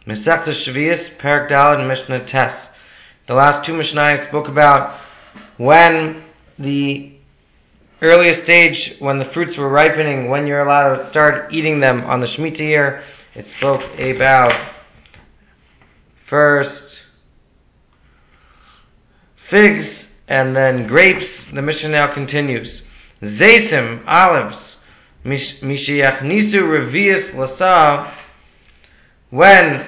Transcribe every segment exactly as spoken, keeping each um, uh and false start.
Masechta Shvius, Perek Daled, and Mishnah Tes. The last two Mishnayos spoke about when the earliest stage, when the fruits were ripening, when you're allowed to start eating them on the Shemitah year. It spoke about first figs and then grapes. The Mishnah now continues. Zaysim, olives, Mishiach Nisu Revius Lasa, when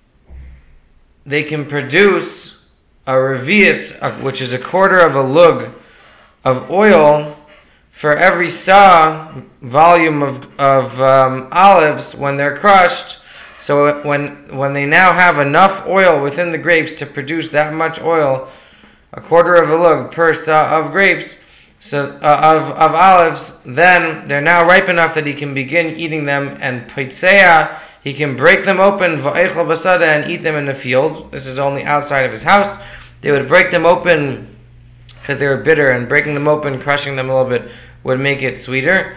they can produce a revius, which is a quarter of a lug of oil for every sa volume of of um, olives when they're crushed. So when when they now have enough oil within the grapes to produce that much oil, a quarter of a lug per sa of grapes, so uh, of of olives, then they're now ripe enough that he can begin eating them, and peitzea, he can break them open, va'echel basada, and eat them in the field. This is only outside of his house. They would break them open because they were bitter, and breaking them open, crushing them a little bit, would make it sweeter.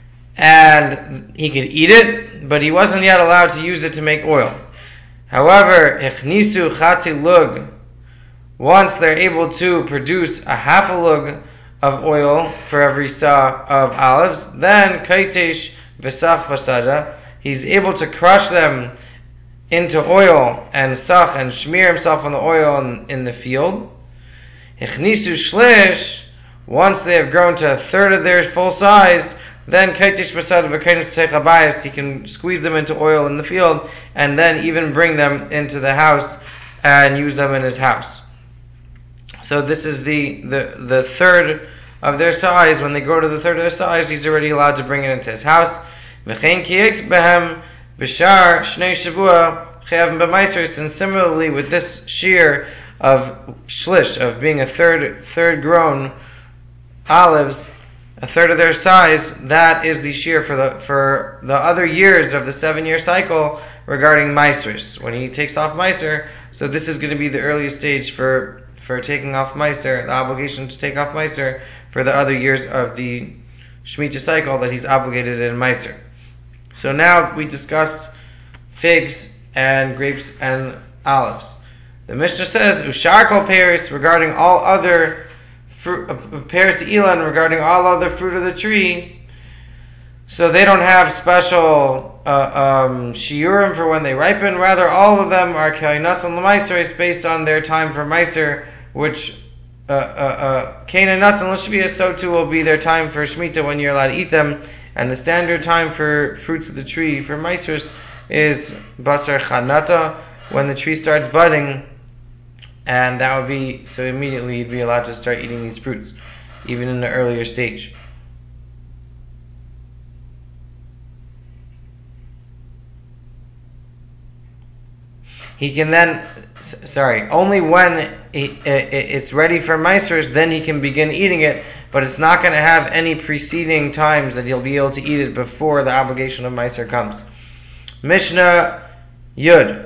And he could eat it, but he wasn't yet allowed to use it to make oil. However, ichnisu chatzi lug, once they're able to produce a half a lug of oil for every sa of olives, then kaitesh v'sach basada, he's able to crush them into oil and sach and smear himself on the oil in, in the field. Ichnisu shlish, once they have grown to a third of their full size, then kaitish basada v'kainis techabayis, he can squeeze them into oil in the field and then even bring them into the house and use them in his house. So this is the, the, the third of their size. When they grow to the third of their size, he's already allowed to bring it into his house. V'chein kiyeks behem b'shar shnei shavua chayavim b'maisros, and similarly with this shear of shlish, of being a third third grown olives, a third of their size, that is the shear for the for the other years of the seven year cycle regarding maisros. When he takes off meiser, so this is going to be the earliest stage for for taking off meiser, the obligation to take off meiser for the other years of the Shemitah cycle that he's obligated in meiser. So now we discussed figs and grapes and olives. The Mishnah says, Ushar kol peris, regarding all other fruit, uh, peris ilan, regarding all other fruit of the tree. So they don't have special uh, um, shiurim for when they ripen. Rather, all of them are kainasan l'maiser, based on their time for meiser, which kainasan uh, uh, l'shvius, so too will be their time for Shemitah when you're allowed to eat them. And the standard time for fruits of the tree for meisers is basar chanata, when the tree starts budding. And that would be, so immediately you'd be allowed to start eating these fruits, even in the earlier stage. He can then, sorry, only when he, it's ready for meisers, then he can begin eating it, but it's not going to have any preceding times that he'll be able to eat it before the obligation of meiser comes. Mishnah Yud.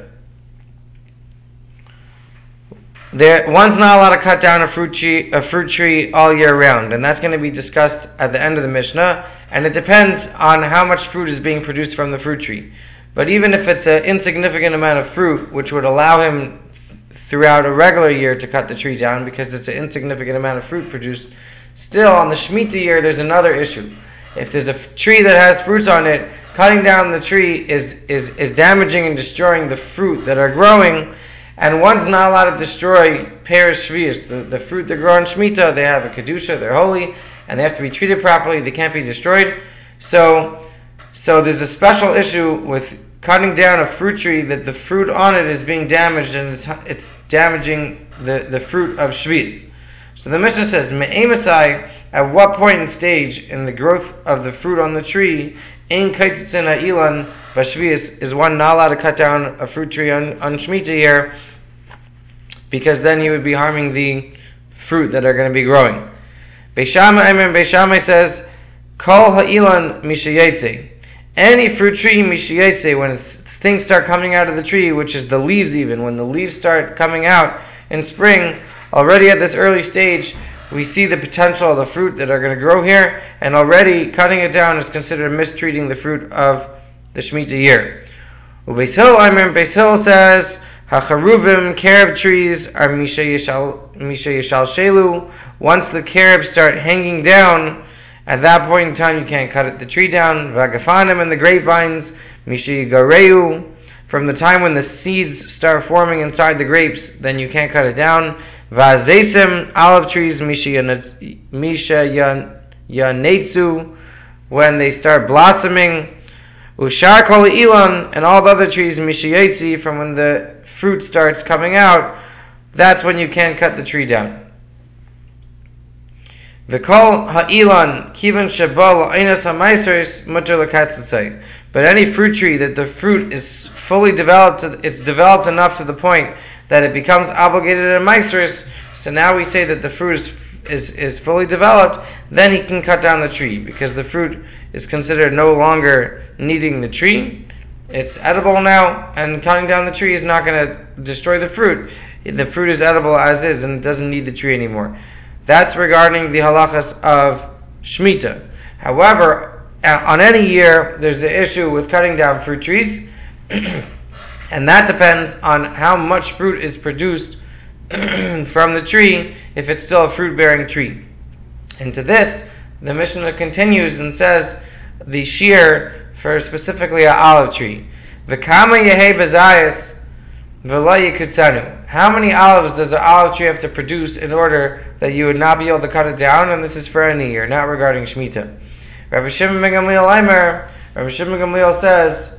There, one's not allowed to cut down a fruit tree, a fruit tree all year round, and that's going to be discussed at the end of the Mishnah. And it depends on how much fruit is being produced from the fruit tree. But even if it's an insignificant amount of fruit, which would allow him th- throughout a regular year to cut the tree down, because it's an insignificant amount of fruit produced, still on the Shemitah year there's another issue. If there's a f- tree that has fruits on it, cutting down the tree is is is damaging and destroying the fruit that are growing. And one's not allowed to destroy pears shvius, the, the fruit that grow on Shemitah. They have a kedusha, they're holy, and they have to be treated properly. They can't be destroyed. So, so there's a special issue with cutting down a fruit tree that the fruit on it is being damaged, and it's, it's damaging the, the fruit of shvius. So the Mishnah says, Me'emasai, at what point in stage in the growth of the fruit on the tree, in kaitzitzin ha'ilan bashvius, is one not allowed to cut down a fruit tree on, on Shemitah year, because then you would be harming the fruit that are going to be growing. Beis Shammai, Beis Shammai says, Kol ha'ilan mishayetze, any fruit tree mishayetze, when it's, things start coming out of the tree, which is the leaves even, when the leaves start coming out in spring, already at this early stage, we see the potential of the fruit that are going to grow here, and already cutting it down is considered mistreating the fruit of the Shemitah year. Ubeis Hill, I mean, Beis Hill says, HaCharuvim, carob trees, are Misha Yishal Shelu. Once the carobs start hanging down, at that point in time you can't cut it, the tree down. Vagafanim, and the grapevines, Misha Yigareu. From the time when the seeds start forming inside the grapes, then you can't cut it down. Vazesim, olive trees, Misha Yanetsu, when they start blossoming. Ushar kol ilan, and all the other trees, Mishayetzi, from when the fruit starts coming out, that's when you can't cut the tree down. V'kol ha'ilan kivan shabal einas ha'maisers mutter l'katzutzai. But any fruit tree that the fruit is fully developed, it's developed enough to the point that it becomes obligated in maisers. So now we say that the fruit is, is is fully developed. Then he can cut down the tree because the fruit is considered no longer needing the tree. It's edible now, and cutting down the tree is not going to destroy the fruit. The fruit is edible as is, and it doesn't need the tree anymore. That's regarding the halachas of Shemitah. However, on any year, there's an issue with cutting down fruit trees, and that depends on how much fruit is produced from the tree, if it's still a fruit-bearing tree. And to this, the Mishnah continues and says the shear for specifically an olive tree. V'kama yehei bezayis v'la yikutzanu. How many olives does an olive tree have to produce in order that you would not be able to cut it down? And this is for any year, not regarding Shemitah. Rabbi Shimon ben Gamliel Aimer, Rabbi Shimon ben Gamliel says,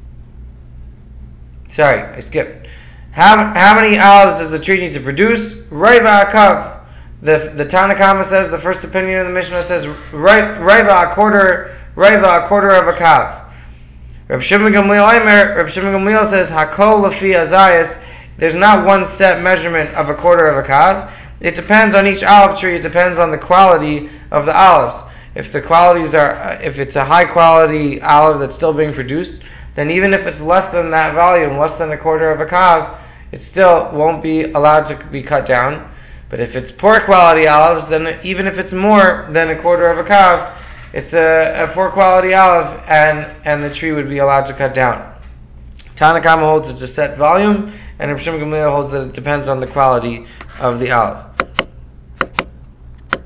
sorry, I skipped. How, how many olives does the tree need to produce? Right ba'akav. The the Tanna Kama says, the first opinion of the Mishnah says, right right a quarter, right a quarter of a kav. Rabbi Shimon Gamliel Aimer, Rabbi Shimon Gamliel says, Hakol lafi azayis. There's not one set measurement of a quarter of a kav. It depends on each olive tree. It depends on the quality of the olives. If the qualities are, if it's a high quality olive that's still being produced, then even if it's less than that volume, less than a quarter of a kav, it still won't be allowed to be cut down. But if it's poor quality olives, then even if it's more than a quarter of a kav, it's a, a poor quality olive, and, and the tree would be allowed to cut down. Tanna Kama holds it's a set volume, and Rabbi Shimon Gamliel holds that it depends on the quality of the olive.